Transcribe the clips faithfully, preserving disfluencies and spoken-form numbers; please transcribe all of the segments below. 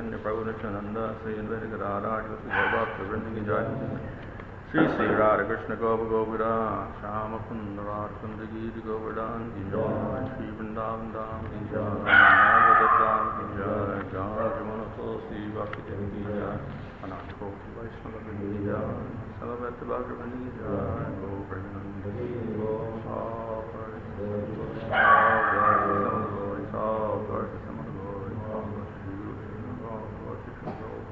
Chaitanya Prabhu Nityananda, Sri Advaita Gadadhar, Sri Bhakta Vrinda Ki Jai, Sri Sri Radha Krishna Gopa Govardhan, Shama Kunda Radha Kunda Gita Govardhan Ki Jai, Sri Vrindavan Dham Ki Jai, Nagada Dham Ki Jai, Jai Jamana Tulsi Bhakti Devi Ki Jai, Ananta Koti Vaishnava Ki Jai, Salavata Bhakti Vrinda Ki Jai, Govardhan Ki Jai, all praise, all glory, all glory, some of the glory, all glory to you, all glory to you, all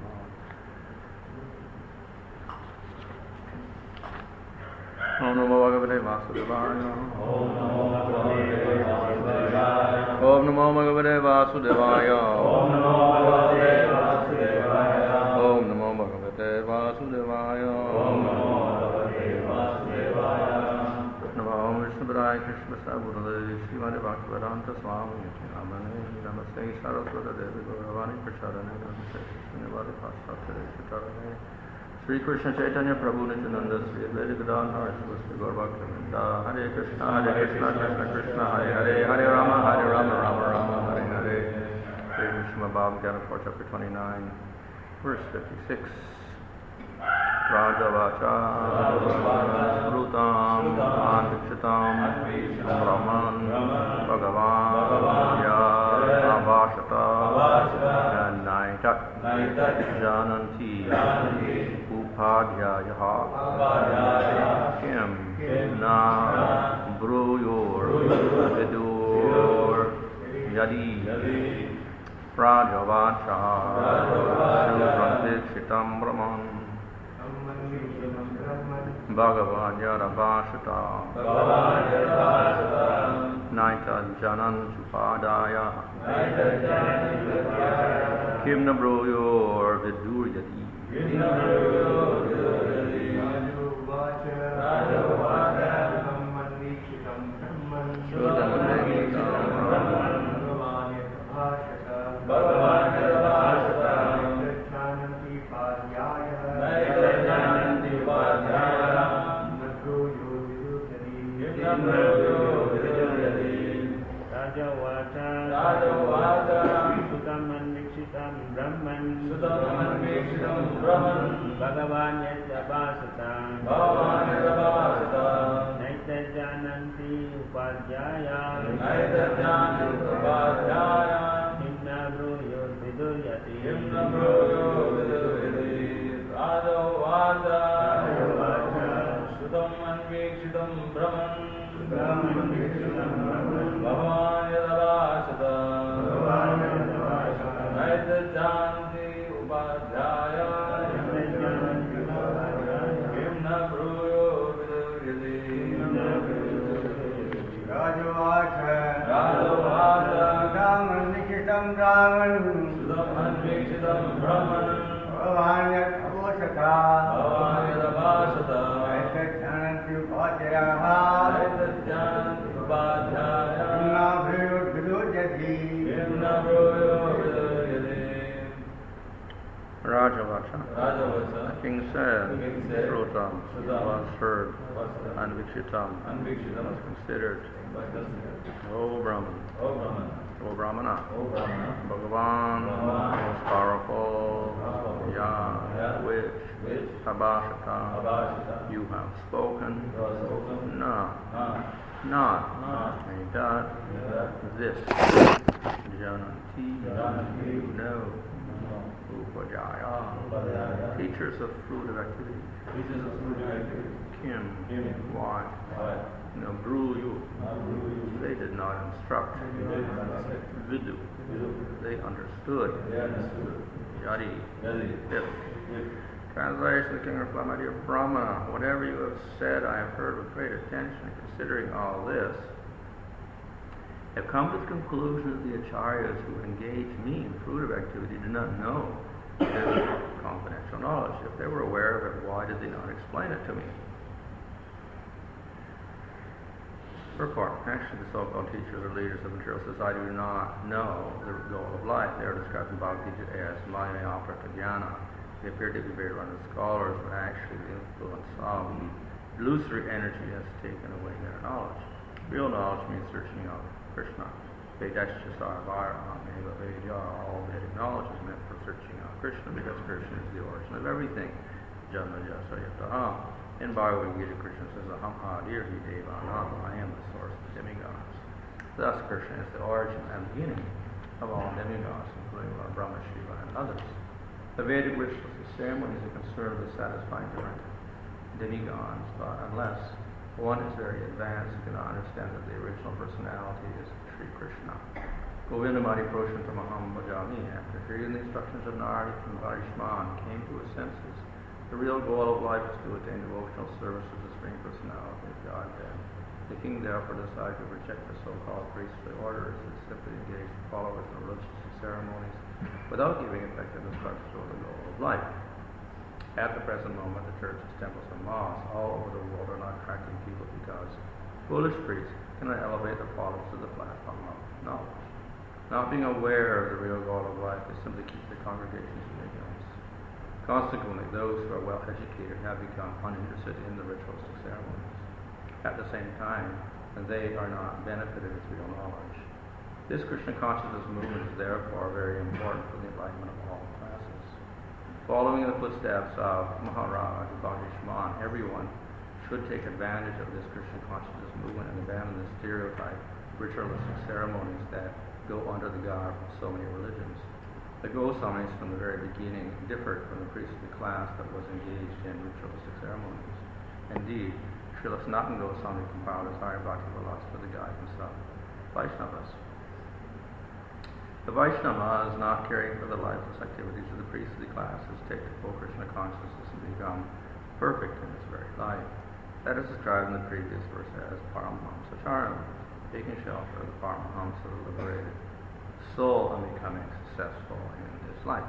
Om Namo Bhagavate Vasudevaya. Om Namo Bhagavate Vasudevaya. Om Namo Bhagavate Vasudevaya. Om Namo Bhagavate Vasudevaya. Om Namo Bhagavate Vasudevaya. Namo Vishnupadaya Krishna Sabhurade Srimati Bhaktivedanta Swami Namane Namaste Saraswata Devi Gauravani Prachadane Namaste Srinivadi Paschatare Chitarane Sri Krishna Chaitanya Prabhu Nityananda Sri Advaita Gadadhar Sri Gaura Bhakta Vrinda Hare Krishna Hare Krishna Krishna Krishna Hare Hare Hare Rama Hare Rama Rama Rama Hare Hare Sri Vishnu Bhagavad Gita four chapter twenty-nine verse fifty-six Rajavacha Srutam Anvikshitam Brahman Bhagavan Yavashata Naitak Jananti Upadhyayaha Kim Na Bruyor Vidur Yadi Rajavacha Srutam Brahman Bhagavan Yaravashata Naita Janan Supadaya Kimna Broyor Viduryati Bhagavan Yajabhasata Bhagavan Yajabhasata Naita Jananti Upadhyaya Naita Jananti Upadhyaya Himna Bruyo Viduryati Himna Bruyo Viduryati Radha Vada Radha Vada Sudam Anvikshitam Brahman Sudam Anvikshitam Brahman Bhagavan Yajabhasata Bhagavan Yajabhasata Naita Jananti Upadhyaya Brahman Sudam Anvikshitam Brahman Bhagavan Yajabhasata Bhagavan Yajabhasata Naita Jananti Upadhyaya Naita Jananti Upadhyaya Himna Bruyo Viduryati Himna Bruyo Viduryati Rajavacha Rajavacha The king said Shrutam was heard Anvikshitam was considered O Brahman O Brahman O Brahmana, O Brahmana. Bhagavan, Bhagavan, most powerful, powerful. Yah, yeah. which, which Abhashata, you have spoken, you have spoken. Nah, nah. not, not. May that, yeah. this, Jananti, you know, Upadhyaya, teachers of fruitive activity, teachers of fruitive activity, Kim, Kim. why, why? No, brew you. They did not instruct. Vidu. They understood. Yadi. If. Translation, the king replied, my dear Brahmana, whatever you have said I have heard with great attention. Considering all this, I have come to the conclusion that the acharyas who engage me in fruitive activity do not know this confidential knowledge. If they were aware of it, why did they not explain it to me? Purport. Actually, the so-called teachers or leaders of material society do not know the goal of life. They are described in Bhagavad Gita as Maya Aprata Jnana. They appear to be very learned scholars, but actually the influence of the illusory energy has taken away their knowledge. Real knowledge means searching out Krishna. Vedasya Sarvara, Meva Vedya, all Vedic knowledge is meant for searching out Krishna, because Krishna is the origin of everything. Janma jasa yataha. In Bhagavad Gita, Krishna says, Aham adirhi devanam, I am the source of demigods. Thus, Krishna is the origin and beginning of all demigods, including Lord Brahma, Shiva, and others. The Vedic rituals ceremonies are concerned with satisfying different demigods, but unless one is very advanced, you cannot understand that the original personality is Sri Krishna. Govinda Mari Proshanta Maham Bhajami, after hearing the instructions of Narada and Varishman, came to his senses. The real goal of life is to attain devotional service to the Supreme Personality of Godhead. The king therefore decided to reject the so-called priestly orders and simply engage the followers in religious ceremonies without giving effective instructions on the goal of life. At the present moment, the churches, temples, and mosques all over the world are not attracting people because foolish priests cannot elevate the followers to the platform of knowledge. Not being aware of the real goal of life is simply keep the congregations in ignorance. Consequently, those who are well educated have become uninterested in the ritualistic ceremonies. At the same time, they are not benefited with real knowledge. This Krishna consciousness movement is therefore very important for the enlightenment of all classes. Following in the footsteps of Maharaj Bhagishman, everyone should take advantage of this Krishna consciousness movement and abandon the stereotype ritualistic ceremonies that go under the garb of so many religions. The Goswamis from the very beginning differed from the priestly class that was engaged in ritualistic ceremonies. Indeed, Srila Sanatana Goswami compiled his Higher Bhakti Vilas for the guidance of Vaishnavas. The Vaishnavas, not caring for the lifeless activities of the priestly classes, take the full Krishna consciousness and become perfect in this very life. That is described in the previous verse as Paramahamsa Charanam, taking shelter of the Paramahamsa, the liberated soul, and becoming successful in this life.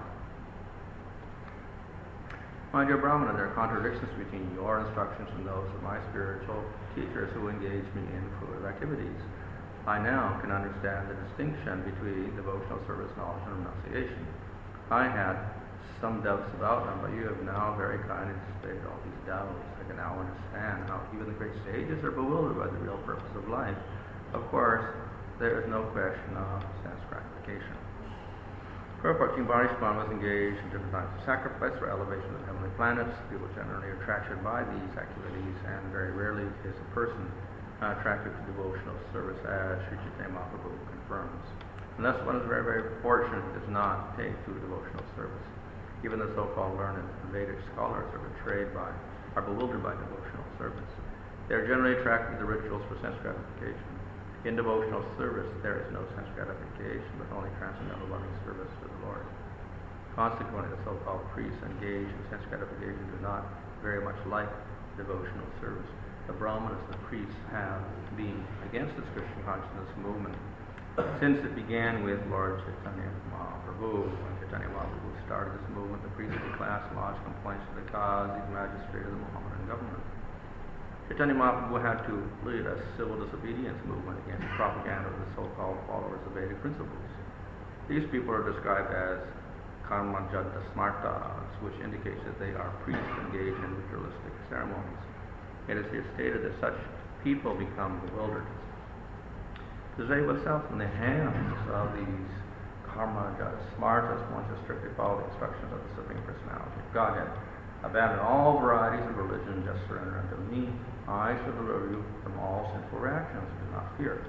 My dear Brahmana, there are contradictions between your instructions and those of my spiritual teachers who engage me in fruitive activities. I now can understand the distinction between devotional service, knowledge, and renunciation. I had some doubts about them, but you have now very kindly displayed all these doubts. I can now understand how even the great sages are bewildered by the real purpose of life. Of course, there is no question of sense gratification. Prabhupada King Varishman was engaged in different types of sacrifice for elevation of the heavenly planets. People generally are attracted by these activities, and very rarely is a person uh, attracted to devotional service, as Sri Chaitanya Mahaprabhu confirms. Unless one is very, very fortunate, does not take to devotional service. Even the so-called learned Vedic scholars are betrayed by, are bewildered by devotional service. They are generally attracted to the rituals for sense gratification. In devotional service, there is no sense gratification, but only transcendental loving service to the Lord. Consequently, the so-called priests engaged in sense gratification do not very much like devotional service. The Brahmanas, the priests, have been against this Christian consciousness movement since it began with Lord Chaitanya Mahaprabhu. When Chaitanya Mahaprabhu started this movement, the priestly class lodged complaints to the Qazi, the magistrate of the Mohammedan government. Chaitanya Mahaprabhu had to lead a civil disobedience movement against the propaganda of the so-called followers of Vedic principles. These people are described as karmajadda smartas, which indicates that they are priests engaged in ritualistic ceremonies. It is here stated that such people become bewildered. To save oneself from the hands of these karmajadda smartas, one should strictly follow the instructions of the Supreme Personality of Godhead. Abandon all varieties of religion, just surrender unto me. I shall deliver you from all sinful reactions. Do not fear.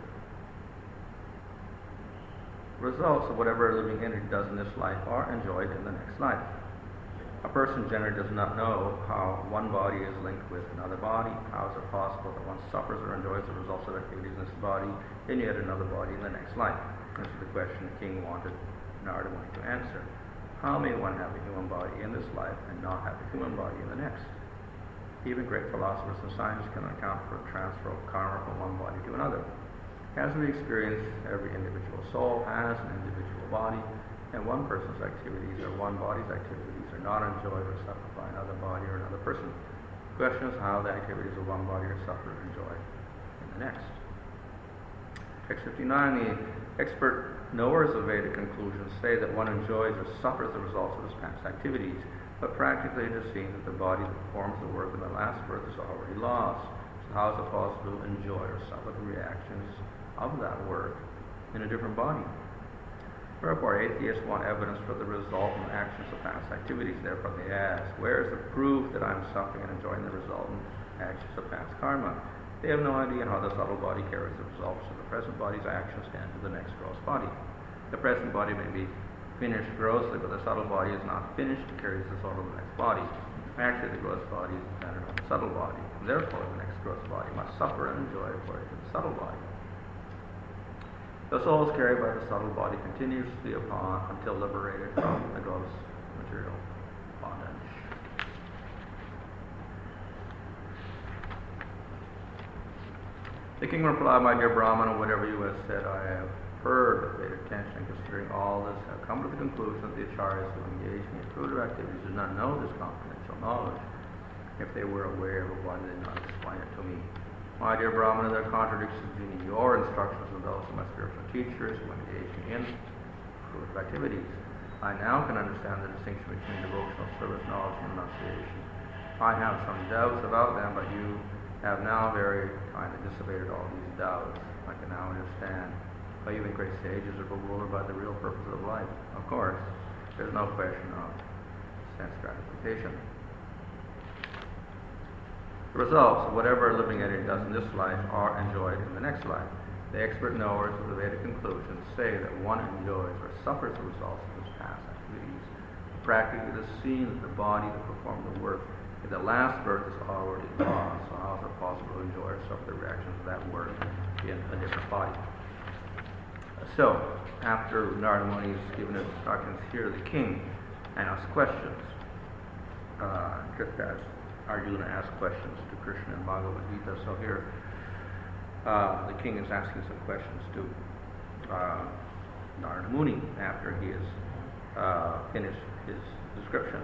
Results of whatever living entity does in this life are enjoyed in the next life. A person generally does not know how one body is linked with another body. How is it possible that one suffers or enjoys the results of activities in this body in yet another body in the next life? This is the question the king wanted Narada wanted to answer. How may one have a human body in this life and not have a human body in the next? Even great philosophers and scientists cannot account for the transfer of karma from one body to another. As we experience, every individual soul has an individual body, and one person's activities or one body's activities are not enjoyed or suffered by another body or another person. The question is how the activities of one body are suffered or enjoyed in the next. Text fifty-nine, the expert knowers of Vedic conclusions say that one enjoys or suffers the results of his past activities, but practically it is seen that the body that performs the work in the last birth is already lost. So how is it possible to enjoy or suffer the reactions of that work in a different body? Therefore, atheists want evidence for the resultant actions of past activities. Therefore, they ask, where is the proof that I'm suffering and enjoying the resultant actions of past karma? They have no idea how the subtle body carries the results of the present body's actions into the next gross body. The present body may be finished grossly, but the subtle body is not finished to carry the soul to the next body. Actually, the gross body is dependent on the subtle body. Therefore, the next gross body must suffer and enjoy according to the subtle body. The soul is carried by the subtle body continuously upon until liberated from the gross material bondage. The king replied, my dear Brahmana, whatever you have said I have heard with great attention, and considering all this, have come to the conclusion that the acharyas who engage in fruitive activities do not know this confidential knowledge. If they were aware of it, why did they not explain it to me? My dear Brahmana, there are contradictions between your instructions and those of my spiritual teachers who engage in fruitive activities. I now can understand the distinction between devotional service, knowledge, and renunciation. I have some doubts about them, but you have now very kindly dissipated all these doubts. I can now understand why you in great sages are bewildered by the real purpose of life. Of course, there's no question of sense gratification. The results of whatever a living entity does in this life are enjoyed in the next life. The expert knowers of the Vedic conclusions say that one enjoys or suffers the results of his past activities. Practically, it is seen that the body that performed the work in the last birth is already lost. So how is it possible to enjoy or suffer the reactions of that work in a different body? So, after Narada Muni has given his instructions here to the king and asks questions, uh, just as Arjuna asked questions to Krishna in Bhagavad Gita, so here uh, the king is asking some questions to uh, Narada Muni after he has uh, finished his description,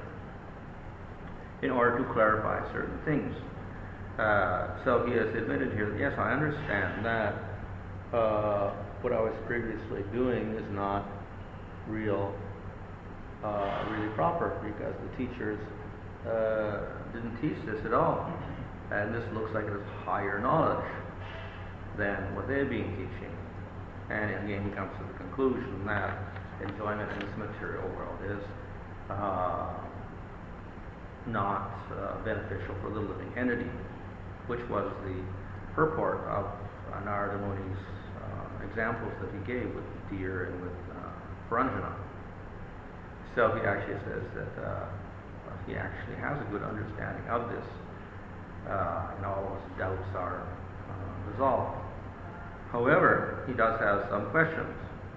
in order to clarify certain things. Uh, so he has admitted here that, yes, I understand that uh, what I was previously doing is not real, uh, really proper, because the teachers uh, didn't teach this at all. And this looks like it is higher knowledge than what they've been teaching. And again, he comes to the conclusion that enjoyment in this material world is uh, not uh, beneficial for the living entity, which was the purport of uh, Narada Muni's uh, examples that he gave with deer and with uh, Paranjana. So he actually says that uh, he actually has a good understanding of this, uh, and all of his doubts are uh, resolved. However, he does have some questions.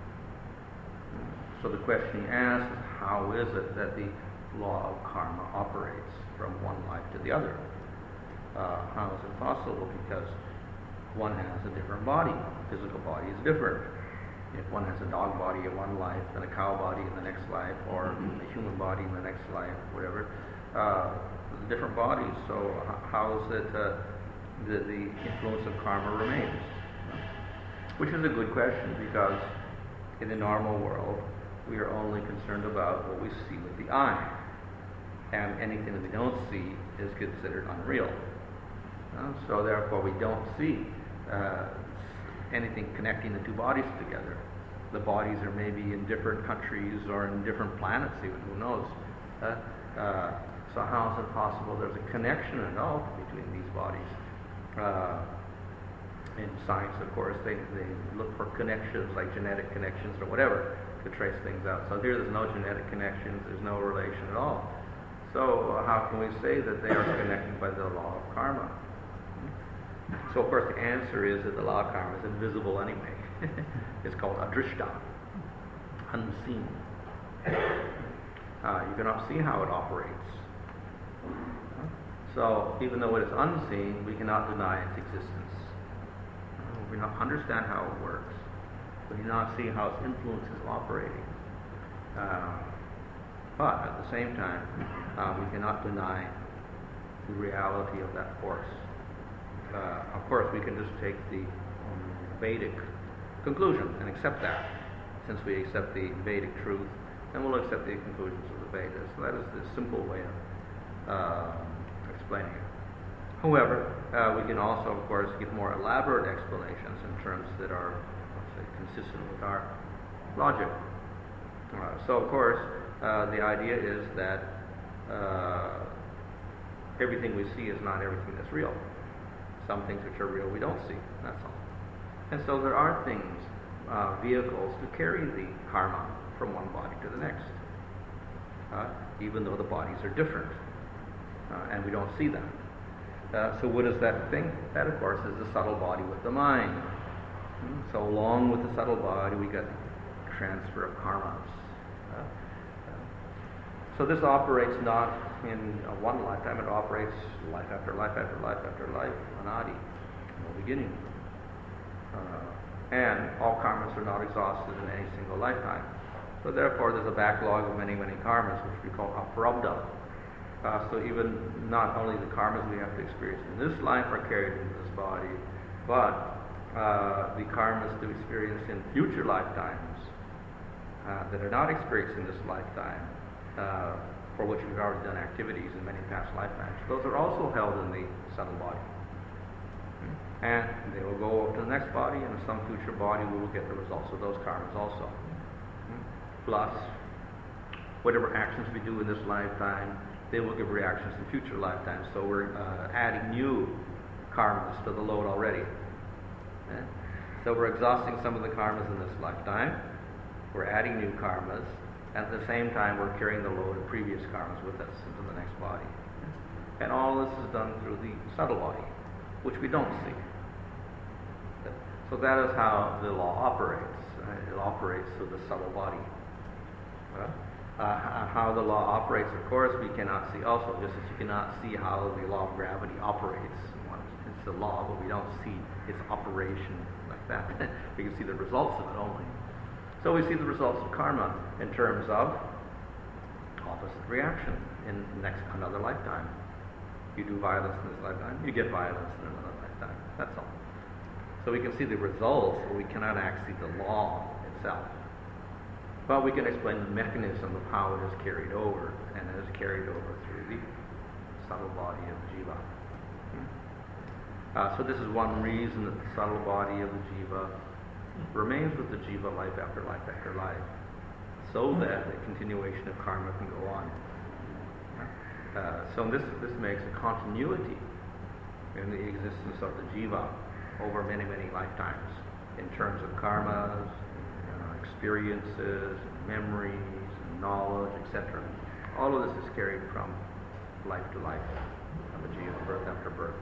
So the question he asks is, how is it that the law of karma operates from one life to the other? Uh, how is it possible? Because one has a different body. The physical body is different. If one has a dog body in one life and a cow body in the next life, or a human body in the next life, whatever, uh, different bodies. So h- how is it uh, the, the influence of karma remains? Which is a good question, because in the normal world, we are only concerned about what we see with the eye. And anything that we don't see is considered unreal. Uh, so therefore, we don't see uh, anything connecting the two bodies together. The bodies are maybe in different countries or in different planets, even, who knows. Uh, uh, so how is it possible there's a connection at all between these bodies? Uh, in science, of course, they, they look for connections, like genetic connections or whatever, to trace things out. So here there's no genetic connections, there's no relation at all. So uh, how can we say that they are connected by the law of karma? So of course the answer is that the law of karma is invisible anyway. It's called adrishta, unseen. Uh, you cannot see how it operates. So even though it is unseen, we cannot deny its existence. We cannot understand how it works. We cannot see how its influence is operating. Uh, but at the same time, uh, we cannot deny the reality of that force. Uh, of course, we can just take the um, Vedic conclusion and accept that. Since we accept the Vedic truth, then we'll accept the conclusions of the Vedas. So that is the simple way of uh, explaining it. However, uh, we can also, of course, give more elaborate explanations in terms that are, let's say, consistent with our logic. Uh, so, of course, uh, the idea is that uh, everything we see is not everything that's real. Some things which are real we don't see, that's all. And so there are things, uh, vehicles to carry the karma from one body to the next, uh, even though the bodies are different, uh, and we don't see that. Uh, so what is that thing? That, of course, is the subtle body with the mind. Hmm? So along with the subtle body, we get transfer of karmas. Uh, so this operates not in uh, one lifetime, it operates life after life after life after life, anadi, no beginning. Uh, and all karmas are not exhausted in any single lifetime. So therefore there's a backlog of many, many karmas, which we call aprabdha. Uh, so even not only the karmas we have to experience in this life are carried into this body, but uh, the karmas to experience in future lifetimes uh, that are not experienced in this lifetime, uh, for which we've already done activities in many past lifetimes, those are also held in the subtle body. And they will go over to the next body, and in some future body we will get the results of those karmas also. Plus, whatever actions we do in this lifetime, they will give reactions in future lifetimes. So we're uh, adding new karmas to the load already. Okay? So we're exhausting some of the karmas in this lifetime. We're adding new karmas. At the same time, we're carrying the load of previous karmas with us into the next body. And all this is done through the subtle body, which we don't see. So that is how the law operates. It operates through the subtle body. Uh, uh, how the law operates, of course, we cannot see also, just as you cannot see how the law of gravity operates. It's the law, but we don't see its operation like that. We can see the results of it only. So we see the results of karma in terms of opposite reaction in next another lifetime. You do violence in this lifetime, you get violence in another lifetime. That's all. So we can see the results, but we cannot actually see the law itself. But we can explain the mechanism of how it is carried over, and it is carried over through the subtle body of the jiva. Uh, so this is one reason that the subtle body of the jiva remains with the jiva life after life after life, so that the continuation of karma can go on. Uh, so this this makes a continuity in the existence of the jiva over many, many lifetimes in terms of karmas, uh, experiences, memories, knowledge, et cetera. All of this is carried from life to life of the jiva, birth after birth.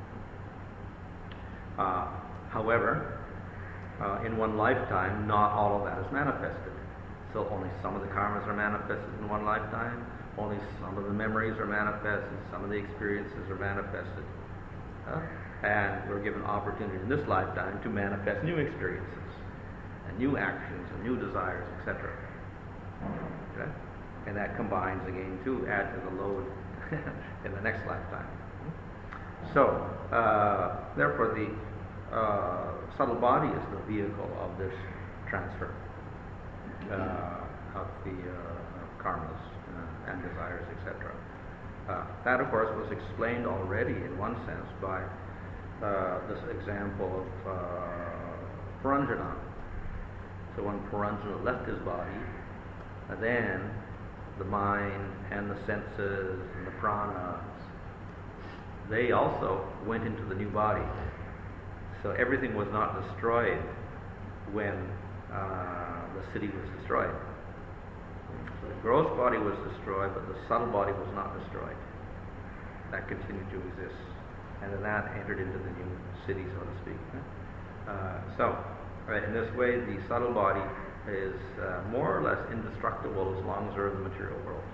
Uh, however, uh, in one lifetime, not all of that is manifested. So only some of the karmas are manifested in one lifetime, only some of the memories are manifested, some of the experiences are manifested. Uh, and we're given opportunity in this lifetime to manifest new experiences, and new actions, and new desires, et cetera. Okay? And that combines again to add to the load in the next lifetime. So, uh, therefore, the uh, subtle body is the vehicle of this transfer uh, of the uh, karmas uh, and desires, et cetera. Uh, that, of course, was explained already in one sense by uh, this example of uh, Puranjana. So when Puranjana left his body, uh, then the mind and the senses and the pranas, they also went into the new body. So everything was not destroyed when uh, the city was destroyed. So the gross body was destroyed, but the subtle body was not destroyed. That continued to exist. And then that entered into the new city, so to speak. Uh, so, right, in this way, the subtle body is uh, more or less indestructible as long as we're in the material world.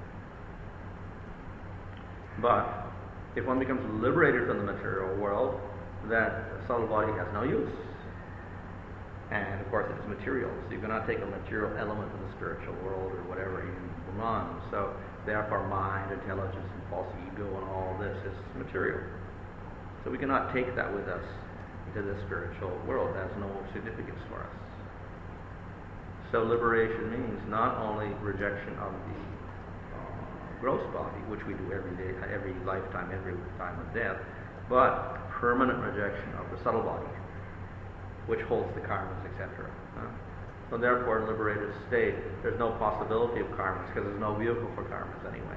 But if one becomes liberated from the material world, that subtle body has no use. And of course it's material, so you cannot take a material element of the spiritual world or whatever even Brahman. So therefore mind, intelligence, and false ego and all this is material. So we cannot take that with us into the spiritual world. It has no significance for us. So liberation means not only rejection of the uh, gross body, which we do every day, every lifetime, every time of death, but permanent rejection of the subtle body, which holds the karmas, et cetera. Uh, So therefore, in liberated state, there's no possibility of karmas because there's no vehicle for karmas anyway.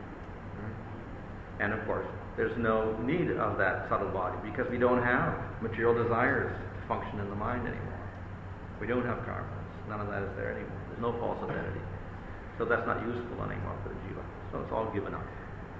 And of course, there's no need of that subtle body because we don't have material desires to function in the mind anymore. We don't have karmas. None of that is there anymore. There's no false identity. So that's not useful anymore for the jiva. So it's all given up.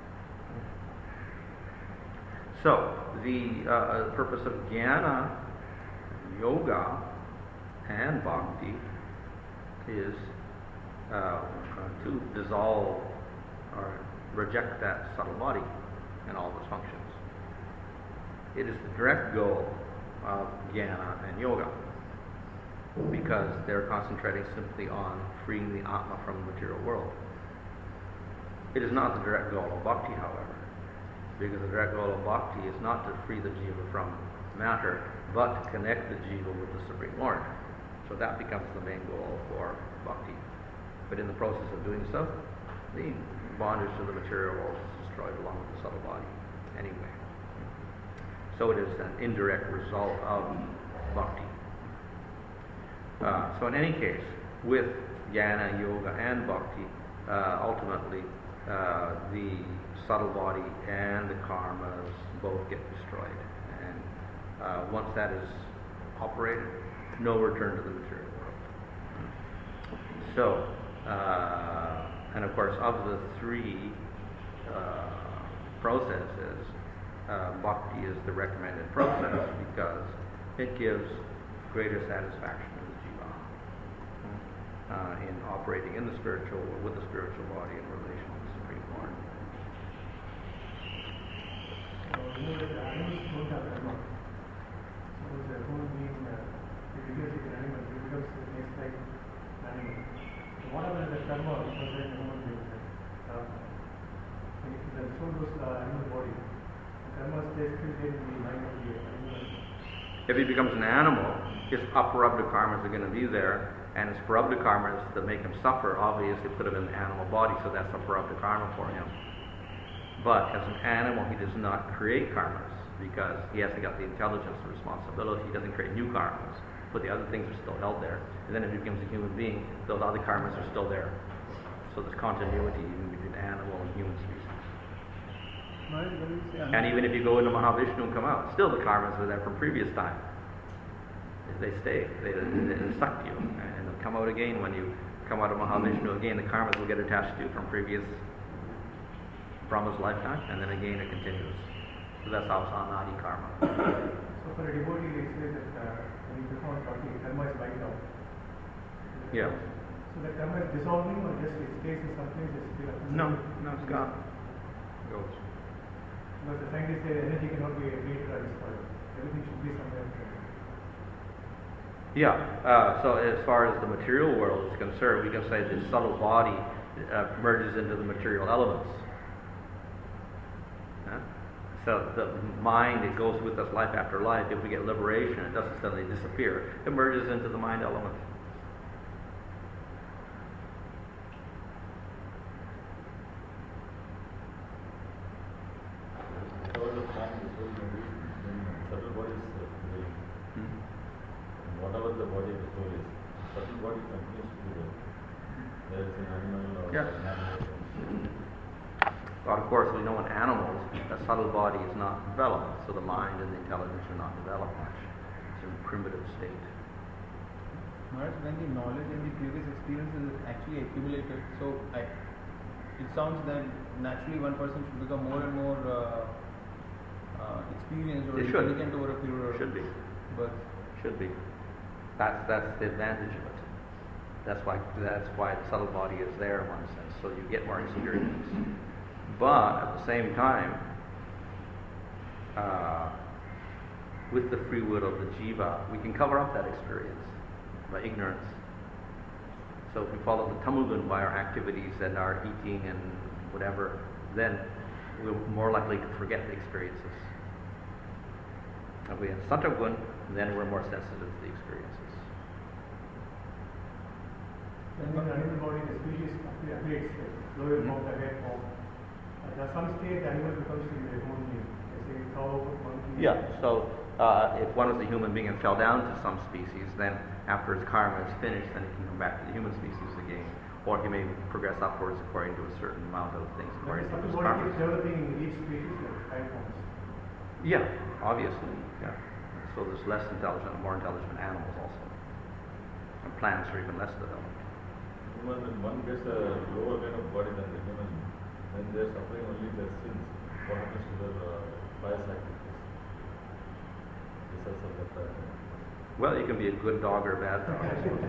So the uh, purpose of jnana, yoga, and bhakti is uh, to dissolve or reject that subtle body and all its functions. It is the direct goal of jnana and yoga because they're concentrating simply on freeing the Atma from the material world. It is not the direct goal of bhakti, however, because the direct goal of bhakti is not to free the jiva from matter, but to connect the jiva with the Supreme Lord. So that becomes the main goal for bhakti. But in the process of doing so, the bondage to the material world is destroyed along with the subtle body anyway. So it is an indirect result of bhakti. Uh, so in any case, with jnana, yoga, and bhakti, uh, ultimately uh, the subtle body and the karmas both get destroyed. And uh, once that is operated, no return to the material world. So, uh, and of course, of the three uh, processes, uh, bhakti is the recommended process because it gives greater satisfaction to the jiva uh, in operating in the spiritual or with the spiritual body in relation to the Supreme Lord. So, you know, the animals don't have karma. So, the human being, uh, if he becomes an animal, he becomes next like an animal. So, what happens is the karma was in the human being? Uh, if the soul goes to the animal body, the karma stays still there in the mind of the animal. If he becomes an animal, his aprarabdha karmas are going to be there, and his prarabdha karmas that make him suffer obviously put him in the animal body, so that's a prarabdha karma for him. But as an animal, he does not create karmas because he hasn't got the intelligence or responsibility. He doesn't create new karmas, but the other things are still held there. And then if he becomes a human being, those other karmas are still there. So there's continuity even between animal and human species. And even if you go into Mahavishnu and come out, still the karmas are there from previous time. They stay. They, they, they suck you. And they'll come out again when you come out of Mahavishnu again. The karmas will get attached to you from previous Brahma's lifetime, and then again it continues. So that's how sanadi karma. So for a devotee, they say that uh, when you perform bhakti, karma is wiped out. Yeah. So the karma is dissolving or just it stays in some place? It's still No, no, it's gone. It goes. Because the scientists say energy cannot be created or destroyed. Everything should be somewhere. Yeah, uh, so as far as the material world is concerned, we can say the subtle body uh, merges into the material elements. Huh? So the mind, it goes with us life after life. If we get liberation, it doesn't suddenly disappear. It merges into the mind element. Whatever the body of the soul is, subtle body continues to do that. There is an animal or Yeah. an animal. But of course, we know in animals, the subtle body is not developed, so the mind and the intelligence are not developed much. It's in a primitive state. Maharaj, when the knowledge and the previous experiences is actually accumulated, so I, it sounds that naturally one person should become more and more uh, uh, experienced or They should. intelligent over a period of Should be. birth. Should be. That's that's the advantage of it. That's why that's why the subtle body is there in one sense, so you get more experience. But at the same time, uh, with the free will of the jiva, we can cover up that experience by ignorance. So if we follow the tamogun by our activities and our eating and whatever, then we're more likely to forget the experiences. If we have sattvagun, then we're more sensitive to the experiences. When in the animal body, the species upgrades, lower form, the head form. At some stage, the animal becomes in the human being. Let's say cow, monkey. Yeah, so uh, if one was a human being and fell down to some species, then after his karma is finished, then he can come back to the human species again. Or he may progress upwards according to a certain amount of things, according to his Body karma. keeps developing in each species like five forms. Yeah, obviously. Yeah. So there's less intelligent and more intelligent animals also. And plants are even less developed. Human, when one gets a lower kind of body than the human, then they're suffering only their sins. What happens to their uh, pious activities? Results of that. Uh, Well, you can be a good dog or a bad dog, I suppose.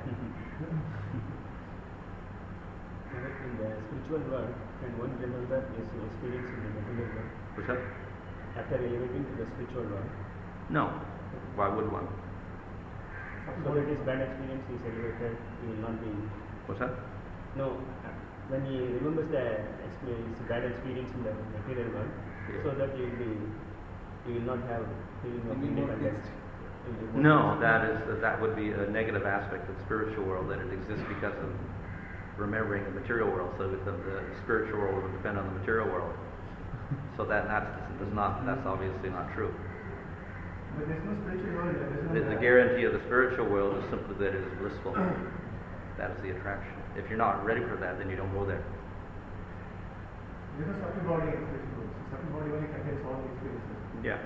In the spiritual world, can one remember his experience in the material world What's that? after elevating to the spiritual world? No. Why would one? So that his bad experience is elevated, he will not be. What's that? No, when he remembers the experience, bad experience in the material world, Yeah. so that he will be, he will not have feeling of He will be more independence. He will be more No, peaceful. that is that would be a negative aspect of the spiritual world, that it exists because of remembering the material world. So that the, the spiritual world would depend on the material world. So that that's, does not that's obviously not true. But there's no spiritual world. There is no The, the guarantee of the spiritual world is simply that it is blissful. That is the attraction. If you're not ready for that, then you don't go there. There's no subtle body in spiritual world. So subtle body only contains all the experiences. Yeah.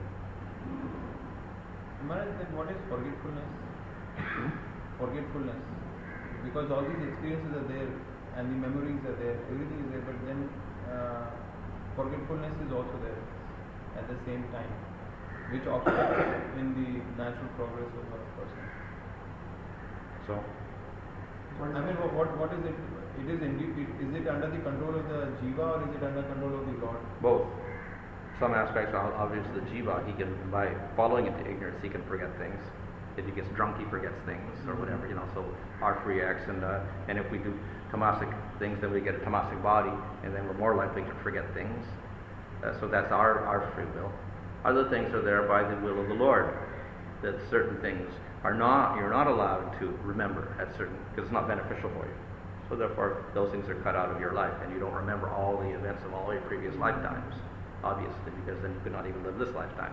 Maharaj, then what is forgetfulness? Forgetfulness. Because all these experiences are there and the memories are there, everything is there, but then uh, forgetfulness is also there at the same time, which obstructs in the natural progress of a person. So I mean, what what, what is it? It is indeed. It, is it under the control of the jiva or is it under control of the Lord? both. Some aspects are obvious to the jiva. He can, by following into ignorance, he can forget things. If he gets drunk, he forgets things, or whatever, you know. So our free acts, and uh, and if we do tamasic things, then we get a tamasic body, and then we're more likely to forget things. Uh, so that's our our free will. Other things are there by the will of the Lord. That certain things are not, you're not allowed to remember at certain, because it's not beneficial for you. So therefore, those things are cut out of your life, and you don't remember all the events of all your previous lifetimes, obviously, because then you could not even live this lifetime.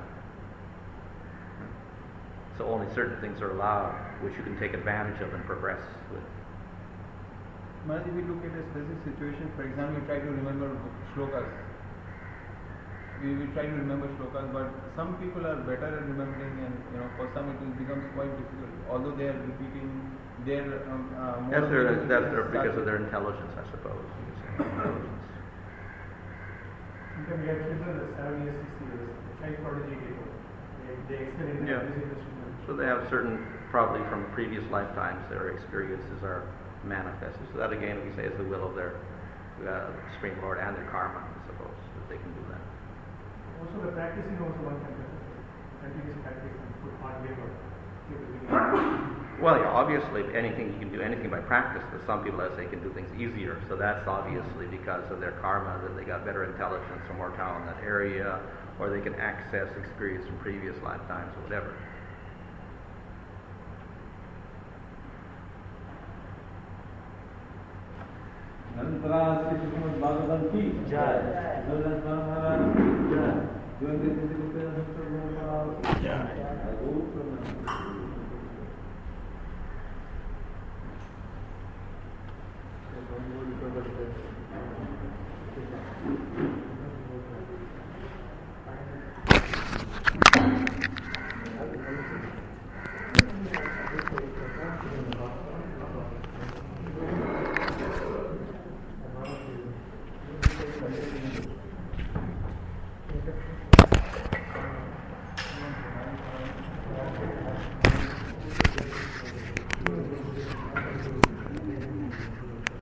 So only certain things are allowed, which you can take advantage of and progress with. Maharaj, if we look at a specific situation, for example, we try to remember shlokas. We, we try to remember shlokas, but some people are better at remembering, and you know, for some it will becomes quite difficult. Although they are repeating their um, uh, more That's, their, of that's their, because of their intelligence, I suppose. You could say. Intelligence. Sometimes we have children that seven years, six years, the child prodigy people. They, they excel in Yeah. their music instrument. So they have certain, probably from previous lifetimes, their experiences are manifested. So that again, we say, is the will of their uh, Supreme Lord and their karma, I suppose, that they can do that. Also, the practicing also one can do. Continuous practice and put hard labor. Keep it beginning. Well, yeah, obviously, anything you can do anything by practice, but some people, as they can do things easier. So that's obviously because of their karma, that they got better intelligence or more talent in that area, or they can access experience from previous lifetimes or whatever. अनंतरा Shri Shrimad Bhagavatam की जय जगन्नाथ महाराज की जय गोविंद जी के संत महाराज Thank you.